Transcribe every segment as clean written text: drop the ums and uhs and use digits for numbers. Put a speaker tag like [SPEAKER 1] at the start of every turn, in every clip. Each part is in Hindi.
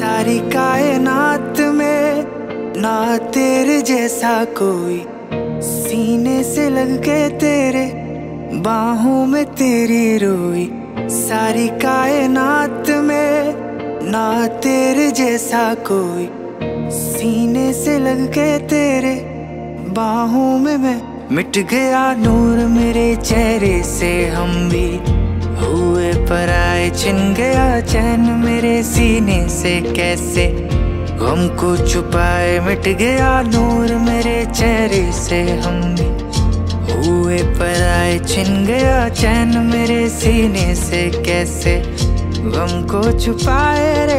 [SPEAKER 1] सारी कायनात में ना तेरे जैसा कोई, सीने से लग के तेरे बाहों में तेरी रोई। सारी कायनात में ना तेरे जैसा कोई, सीने से लग के तेरे बाहों में मैं। मिट गया नूर मेरे चेहरे से, हम भी हुए पराए। छिन गया चैन मेरे सीने से, कैसे गम को छुपाए। मिट गया नूर मेरे चेहरे से, हम भी हुए पराए। छिन गया चैन मेरे सीने से, कैसे गम को छुपाए रे।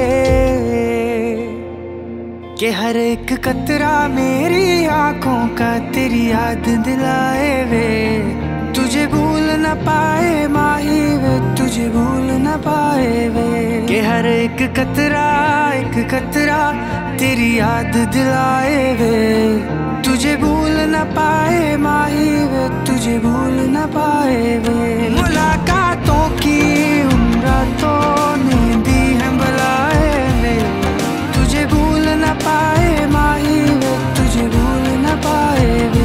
[SPEAKER 1] कि हर एक कतरा मेरी आंखों का तेरी याद दिलाए वे। तुझे भूल न पाए माही वे, तुझे भूल न पाए वे। कि हर एक कतरा तेरी याद दिलाए वे। तुझे भूल न पाए माही वे, तुझे भूल न पाए वे। मुलाकातों की उन रातों ने दी है बुलाए वे। तुझे भूल न पाए माही वे, तुझे भूल न पाए वे।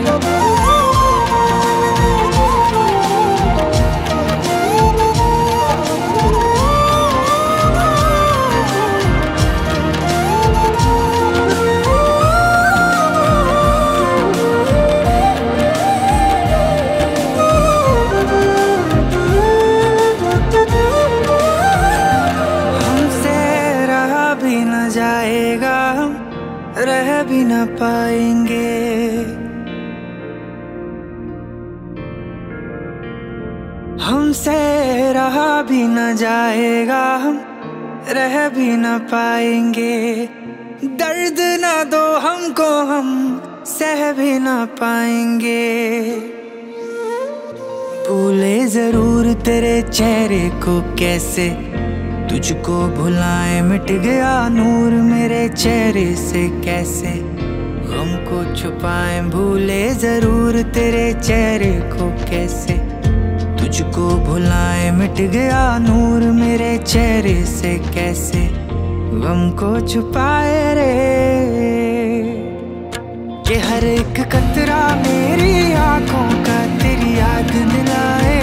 [SPEAKER 1] जाएगा हम रह भी न पाएंगे। हमसे रहा भी न जाएगा, हम रह भी न पाएंगे। दर्द न दो हमको, हम सह भी न पाएंगे। भूले जरूर तेरे चेहरे को कैसे, तुझको भुलाए। मिट गया नूर मेरे चेहरे से, कैसे गम को छुपाए। भूले जरूर तेरे चेहरे को कैसे, तुझको भुलाए। मिट गया नूर मेरे चेहरे से, कैसे गम को छुपाए रे। कि हर एक कतरा मेरी आंखों का तेरी याद दिलाए